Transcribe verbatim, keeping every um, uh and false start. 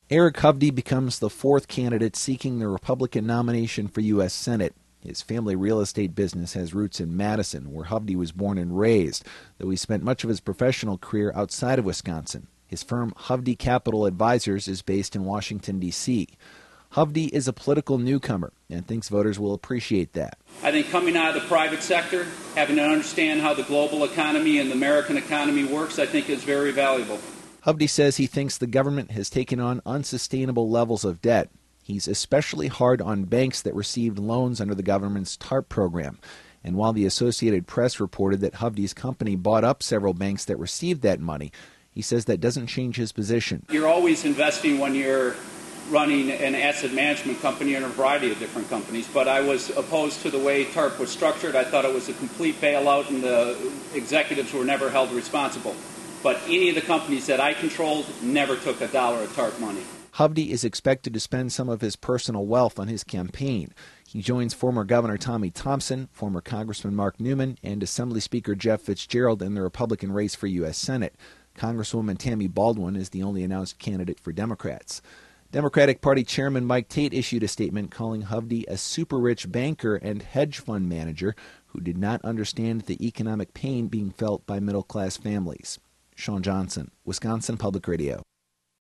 Eric Hovde becomes the fourth candidate seeking the Republican nomination for U S Senate. His family real estate business has roots in Madison, where Hovde was born and raised, though he spent much of his professional career outside of Wisconsin. His firm, Hovde Capital Advisors, is based in Washington, D C Hovde is a political newcomer and thinks voters will appreciate that. I think coming out of the private sector, having to understand how the global economy and the American economy works, I think is very valuable. Hovde says he thinks the government has taken on unsustainable levels of debt. He's especially hard on banks that received loans under the government's TARP program. And while the Associated Press reported that Hovde's company bought up several banks that received that money, he says that doesn't change his position. You're always investing when you're running an asset management company and a variety of different companies, but I was opposed to the way TARP was structured. I thought it was a complete bailout and the executives were never held responsible. But any of the companies that I controlled never took a dollar of TARP money. Hovde is expected to spend some of his personal wealth on his campaign. He joins former Governor Tommy Thompson, former Congressman Mark Newman, and Assembly Speaker Jeff Fitzgerald in the Republican race for U S Senate. Congresswoman Tammy Baldwin is the only announced candidate for Democrats. Democratic Party Chairman Mike Tate issued a statement calling Hovde a super-rich banker and hedge fund manager who did not understand the economic pain being felt by middle-class families. Sean Johnson, Wisconsin Public Radio.